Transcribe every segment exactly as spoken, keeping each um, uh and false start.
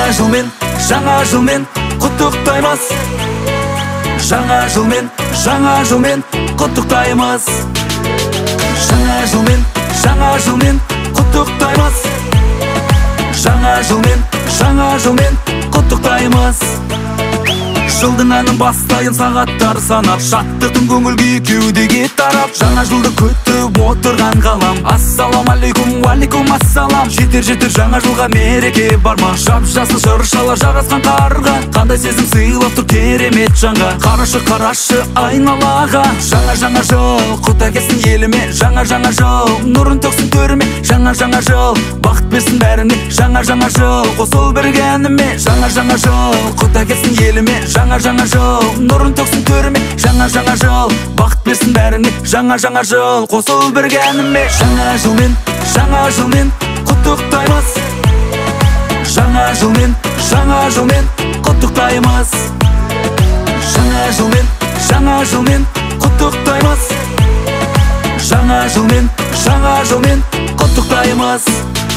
жылмен, жаңа жылмен құттықтаймыз. Жаңа жылмен, жаңа жылмен құттықтаймыз. Жаңа жылмен, жаңа жылмен құттықтаймыз. Жаңа жылмен, жаңа жылмен құттықтаймыз. Жылдың әнін бастайын сағаттар санап, шаттықтың көңіл күйі кеудеге тарап. Жаңа жылды күтіп отырған ғалам, ассалам алейкум, уалейкум ассалам. Жетер жетер жаңа жылға мереке бар ма? Жап жасыл шыршалар жарасқан қарға, қандай сезім сыйлап тұр керемет жанға. Қарашы қарашы айналаға, жаңа жаңа жыл құт әкелсін еліме. Жаңа жаңа жыл нұрын төксін төріме. Жаңа жаңа жыл бақыт берсін бәріне. Жаңа жаңа жыл қосыл бірге әніме. Жаңа жаңа жыл құт әкелсін еліме. Жаңа жаңа жыл нұрын төксін төріме. Жаңа жаңа жыл бақыт берсін бәріне. Жаңа жаңа жыл қосыл бірге әніме. Жаңа жылмен, жаңа жылмен құттықтаймыз. Жаңа жылмен, жаңа жылмен құттықтаймыз. Жаңа жылмен, жаңа жылмен құттықтаймыз. Жаңа жылмен, жаңа жылмен құттықтаймыз.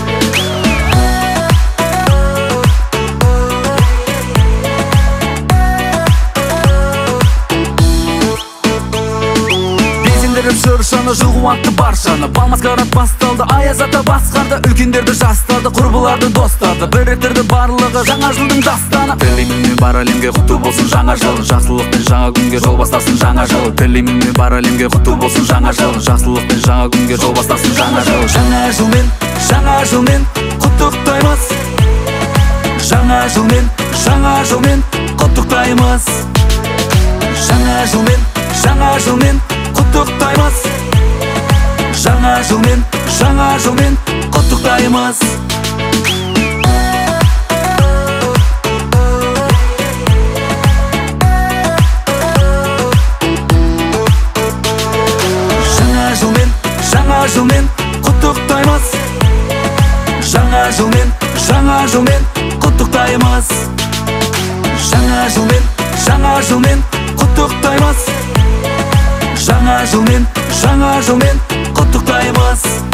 Шыршаны жыл қуантты баршаны, бал маскарад басталды, аяз ата басқарды. Үлкендерді жастарды, құрбыларды достарды біріктірді барлығы жаңа жылдың дастаны. Тілеймін мен бар әлемге құтты болсын жаңа жыл, жақсылықпен жаңа күнге жол бастасын жаңа жыл. Тілеймін мен бар әлемге құтты болсын жаңа жыл, жақсылықпен жаңа күнге жол бастасын жаңа жыл. Жаңа жылмен, жаңа жылмен құттықтаймыз. Жаңа жылмен, жаңа жылмен құттықтаймыз. Жаңа жылмен, жаңа жылмен құттықтаймыз. Жаңа жылмен, жаңа жылмен құттықтаймыз. Жаңа жылмен, жаңа жылмен құттықтаймыз. Жаңа жылмен, жаңа жылмен құттықтаймыз. Жаңа жылмен, жаңа жылмен құттықтаймыз. Жаңа жылмен, жаңа жылмен құттықтаймыз.